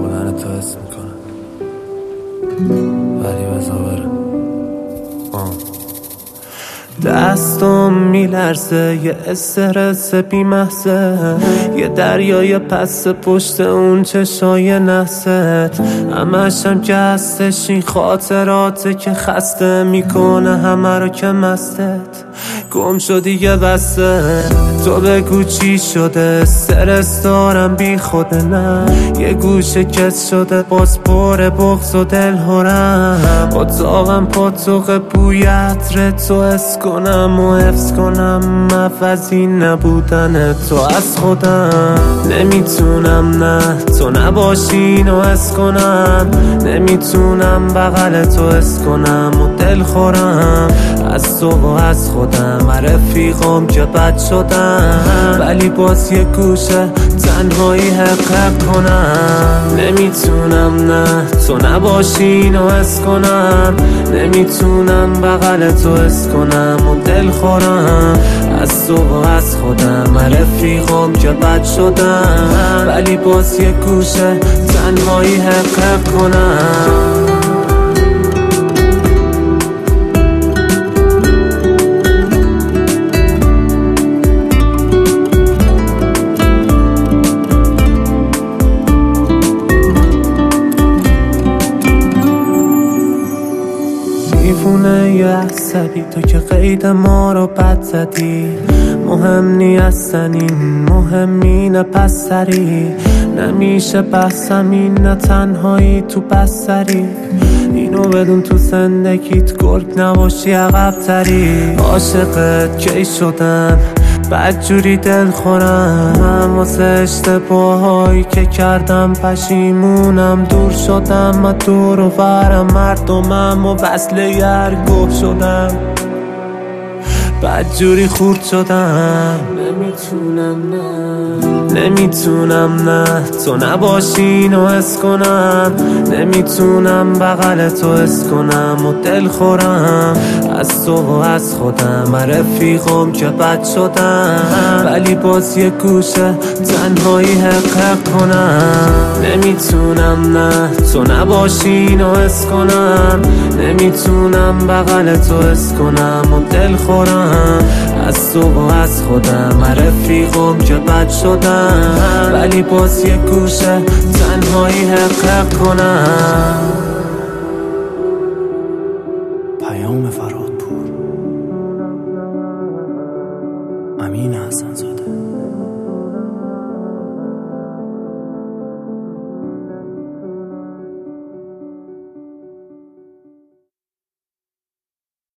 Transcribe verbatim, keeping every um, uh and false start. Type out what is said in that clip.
بودن تو حس میکنم، ولی بزا بره. دستم میلرزه، یه استرس بی محضه، یه دریای پس پشت اون چشای نحست. همشم که هستش این خاطراته که خسته میکنه همه رو که مستت گم شدی یه بسته. تو بگو چی شده، استرس دارم بی خوده، نه یه گوشه کس شده باز پر بغض و دل هرم. اتاقم پاتوق بوی عطر تو حس کنم و حفظ کنم عوضی نبودن تو از خودم. نمیتونم نه تو نباشی اینو حس کنم، نمیتونم بغل تو حس کنم و دل خورم از تو و از خودم. رفیقم که بد شدم ولی باز یه گوشه تنهایی حق کنم. نمیتونم نه تو نباشی اینو حس کنم، نمیتونم بغل تو حس کنم و دل خورم از تو و از خودم. رفیقم که بد شدم ولی باز یه گوشه تنهایی حق کنم. دیوونه یه عصبی تو که قید ما رو بد زدی. مهم نی اصلا این، مهم اینه پس سری نمیشه بحثم این، نه تنهایی تو بستری. اینو بدون تو زندگیت گرگ نباشی عقب تری. عاشقت کی شدم بدجوری دل خورم، واسه اشتباهایی که کردم پشیمونم. دور شدم و دور و برم مردمم و وصله یر گفت شدم، بدجوری خورد شدم. نمیتونم نه نمیتونم نه تو نباشی اینو حس کنم، نمیتونم بغل تو حس کنم و دل خورم از تو و از خودم. رفیقم که بد شدم ولی باز یه گوشه تنهایی حق کنم. نمیتونم نه تو نباشی اینو حس کنم، نمیتونم بغل تو حس کنم و دل خورم از تو و از خودم. رفیقم که بد شدم ولی باز یه گوشه تنهایی حق کنم. پیام فرادپور، امین حسن زاده.